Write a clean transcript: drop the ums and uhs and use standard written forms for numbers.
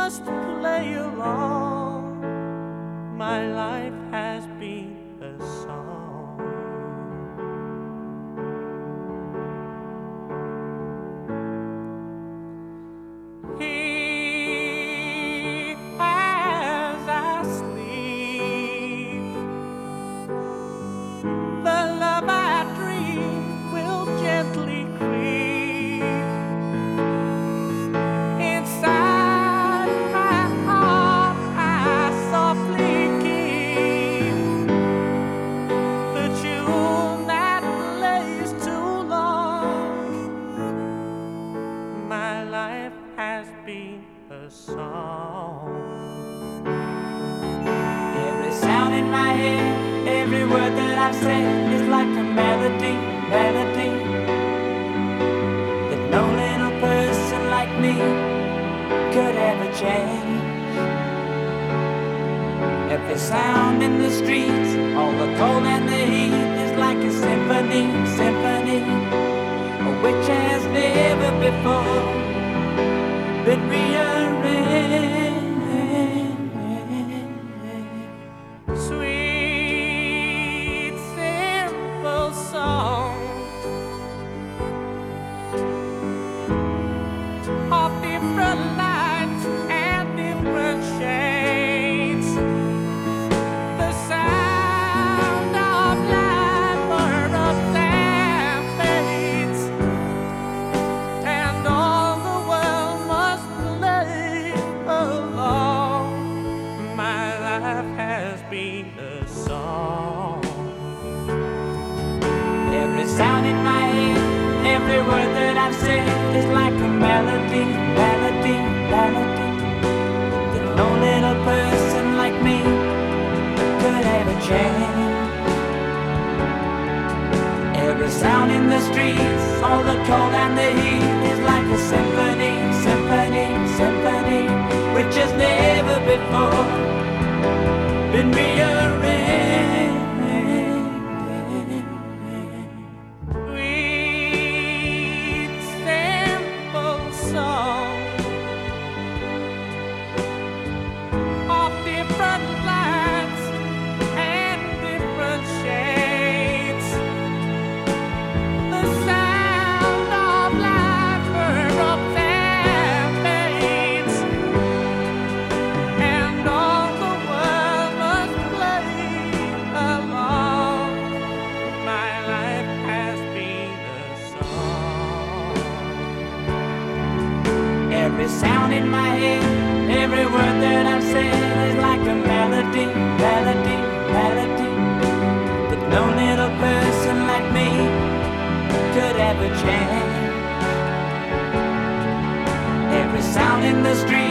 must play along. My life has been a song. Here as I sleep, the love I dream will gently creep inside my heart. I softly keep the tune that plays too long. My life has been a song. Every sound in my head, every word that I've said is like a melody, melody that no little person like me could ever change. Every sound in the streets, all the cold and the heat is like a symphony, symphony which has never before been rearranged. Sweet, simple song of different lights and different shades. The sound of life erupts and fades, and all the world must play along. My life has been a song. Every sound in my head, every word that I've said is like a melody, melody, melody that no little person like me could ever change. Every sound in the streets, all the cold and the heat is like a symphony, symphony, symphony which has never before been rearranged. Sweet, simple song of different lights and different shades. The sound of life erupts and fades, and all the world must play along. My life has been a song. Every sound in my head, every word that I've said is like a melody, melody, melody that no little person like me could ever change. Every sound in the street